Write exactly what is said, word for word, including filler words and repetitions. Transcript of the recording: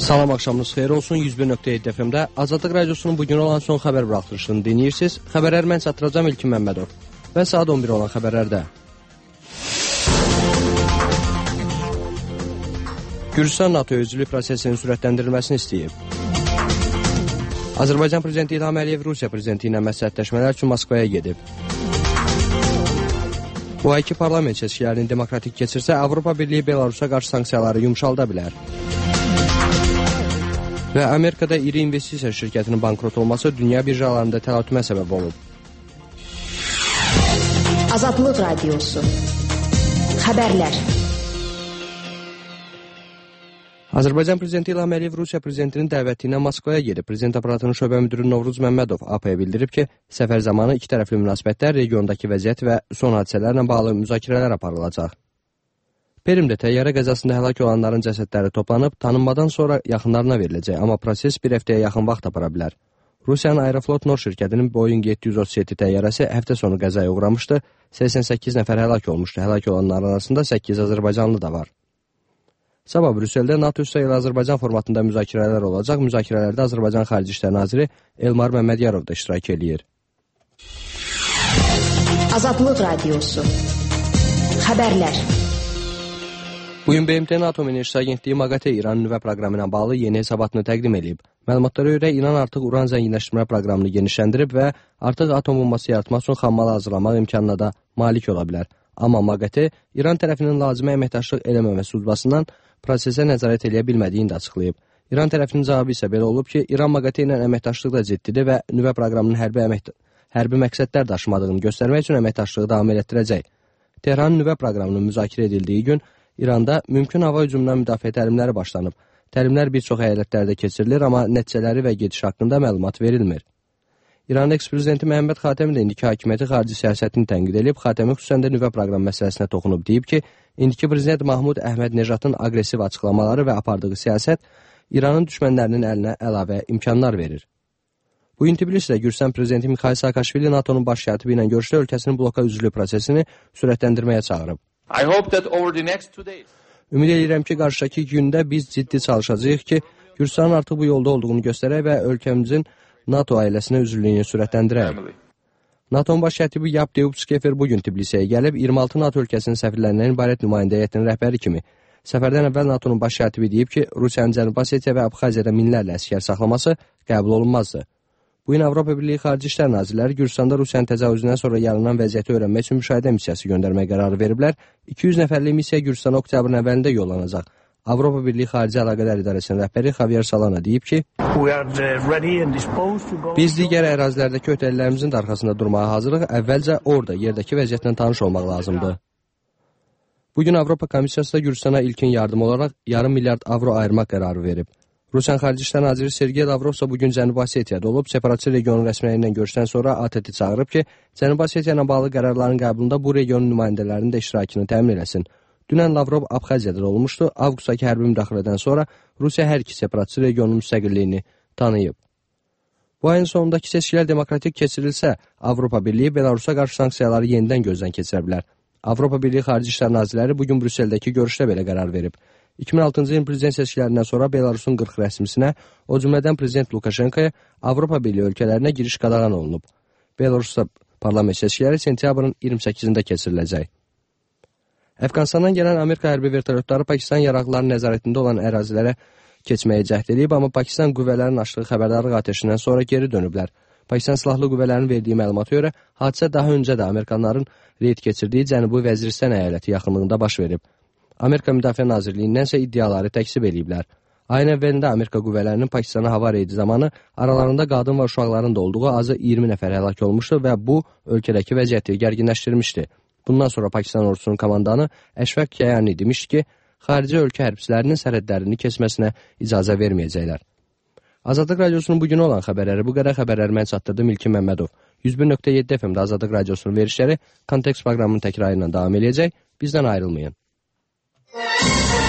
Salam, axşamınız xeyir olsun. yüz bir nöqtə yeddi F M-də Azadlıq Radiosunun bugün olan son xəbər buraxılışını dinləyirsiniz. Xəbərlər mən çatdıracağam İlkin Məmmədov. Və saat on bir olan xəbərlərdə. Gürcüstan NATO üzvlük prosesinin sürətləndirilməsini istəyib. Azərbaycan Prezidenti İlham Əliyev Rusiya Prezidenti ilə məsləhətləşmələr üçün Moskvaya gedib. Bu ayki parlament seçkilərinin demokratik keçirsə, Avropa Birliyi Belarusa qarşı sanksiyaları yumşalda bilər. Və Amerikada iri investisiya şirkətinin bankrot olması dünya birjalarında təlatümə səbəb olub. Azadlıq Radiosu. Xəbərlər. Azərbaycan Prezidenti İlham Əliyev Rusiya Prezidentinin dəvəti ilə Moskvaya gedib. Prezident aparatının şöbə müdürü Novruz Məmmədov A P-yə bildirib ki, səfər zamanı iki tərəfli münasibətlər, regiondakı vəziyyət və son hadisələrlə bağlı müzakirələr aparılacaq. Perimdə təyyarə qəzasında həlak olanların cəsədləri toplanıb, tanınmadan sonra yaxınlarına veriləcək, amma proses bir həftəyə yaxın vaxt apara bilər. Rusiyanın Aeroflot Nor şirkətinin Boeing yeddi yüz otuz yeddi təyyarəsi həftə sonu qəzaya uğramışdı, səksən səkkiz nəfər həlak olmuşdu, həlak olanların arasında səkkiz Azərbaycanlı da var. Sabah Brüsseldə NATO üzrə ilə Azərbaycan formatında müzakirələr olacaq, müzakirələrdə Azərbaycan Xarici İşlər Naziri Elmar Məmmədiyarov da iştirak edir. Azadlıq Radiosu. Xəbərlər. Bugün B M T-nin Atom Enerjisi Agentliyi MAGATE İranın nüvə proqramı ilə bağlı yeni hesabatını təqdim edib. Məlumatlara görə İran artıq uran zənginləşdirmə proqramını genişləndirib və artıq atom bombası yaratmaq üçün xammalı hazırlamaq imkanına da malik ola bilər. Amma MAGATE İran tərəfinin lazımi əməkdaşlıq eləməməsi ucbasından prosesə nəzarət eləyə bilmədiyini də açıqlayıb. İran tərəfinin cavabı isə belə olub ki, İran MAGATE ilə əməkdaşlıq da ciddidir və nüvə proqramının hərbi, əmək... hərbi məqsədlər daşımadığını göstərmək üçün əməkdaşlığı davam elətdirəcək. Tehranın nüvə proqramının müzakirə edildiyi gün İranda mümkün hava hücumundan müdafiə təlimləri başlanıb. Təlimlər bir çox əyalətlərdə keçirilir, amma nəticələri və gediş haqqında məlumat verilmir. İranın eks-prezidenti Məhəmməd Xatəmi də indiki hakimiyyəti xarici siyasətini tənqid edib, Xatəmi xüsusən də nüvə proqram məsələsinə toxunub, deyib ki, indiki prezident Mahmud Əhməd Nejatın aqressiv açıqlamaları və apardığı siyasət İranın düşmənlərinin əlinə əlavə imkanlar verir. Bugün Tbilisdə Gürcüstan prezidenti Mikhail Saakashvili NATO'nun baş katibi ilə görüşdə ölkəsinin bloka üzvlük prosesini sürətləndirməyə çağırıb. I hope that over the next two days. Ümid edirəm ki, qarşıdakı gündə biz ciddi çalışacağıq ki, Gürcüstanın artıq bu yolda olduğunu göstərək və ölkəmizin NATO ailəsinə üzvlüyünü sürətləndirək. NATO'nun baş katibi Yab Deupskefer bugün Tbilisəyə gəlib, iyirmi altı NATO ölkəsinin səfirlərindən ibarət nümayəndə heyətinin rəhbəri kimi. Səfərdən əvvəl NATO'nun baş katibi deyib ki, Rusiyanın Cənubi Osetiya və Abxaziyada minlərlə əsgər saxlaması qəbul olunmazdı. Bugün Avropa Birliyi Xarici İşlər Nazirləri Gürcüstanda Rusiyanın təcavüzündən sonra yaranan vəziyyəti öyrənmək üçün müşahidə missiyası göndərmək qərarı veriblər. iki yüz nəfərlik missiya Gürcüstana oktyabrın əvvəlində yollanacaq. Avropa Birliyi Xarici Əlaqələr İdarəsinin rəhbəri Javier Solana deyib ki, biz digər ərazilərdəki öhdəliklərimizin də arxasında durmağa hazırıq, əvvəlcə orada, yerdəki vəziyyətlə tanış olmaq lazımdır. Bugün Avropa Komissiyası da Gürcüstana ilkin yardım olaraq yarım milyard avro ayırmaq qərarı verib. Rusiyanın Xarici İşlər Naziri Sergey Lavrov isə bugün Cənubi Osetiyada olub, separatçı regionun rəsmiləri ilə görüşdən sonra A T T çağırıb ki, Cənubi Osetiya ilə bağlı qərarların qəbulunda bu regionun nümayəndələrinin də iştirakını təmin eləsin. Dünən Lavrov Abxaziyada olmuşdu. Avqustdakı hərbi müdaxilədən sonra Rusiya hər iki separatçı regionun müstəqilliyini tanıyıb. Bu ayın sonundakı seçkilər demokratik keçirilsə, Avropa Birliyi Belarusa qarşı sanksiyaları yenidən gözdən keçirə bilər. Avropa Birliyi Xarici İşlər Nazirləri bugün Brüsseldəki görüşdə belə qərar verib. iki min altıncı ilin prezident seçkilərindən sonra Belarusun qırx rəsmisinə, o cümlədən prezident Lukashenkaya Avropa Birliyi ölkələrinə giriş qadağan olunub. Belarusda parlament seçkiləri sentyabrın iyirmi səkkizində keçiriləcək. Əfqanistandan gələn Amerika hərbi vertolyotları Pakistan yaraqlarının nəzarətində olan ərazilərə keçməyə cəhd edib, amma Pakistan qüvvələrinin açdığı xəbərdarlıq atəşindən sonra geri dönüblər. Pakistan silahlı qüvvələrinin verdiyi məlumata görə hadisə daha öncə də Amerikanların reyd keçirdiyi Cənubi Vəziristan əyaləti yaxınlığında baş verib. Amerika Müdafiə Nazirliyindən isə iddiaları təksib ediblər. Ayın əvvəlində Amerika qüvvələrinin Pakistana hava reydi zamanı aralarında qadın və uşaqların da olduğu azı iyirmi nəfər həlak olmuşdu və bu ölkədəki vəziyyəti gərginləşdirmişdi. Bundan sonra Pakistan ordusunun komandanı Əşfəq Kəyani demişdi ki, xarici ölkə hərbçilərinin sərhədlərini keçməsinə icazə verməyəcəklər. Azadlıq Radiosunun bugün olan xəbərləri bu qədər. Xəbərləri mən çatdırdım İlkin Məmmədov. yüz bir nöqtə yeddi F M-də Azadlıq Radiosunun verişləri Kontekst proqramının təkrarı ilə davam edəcək. Bizdən ayrılmayın.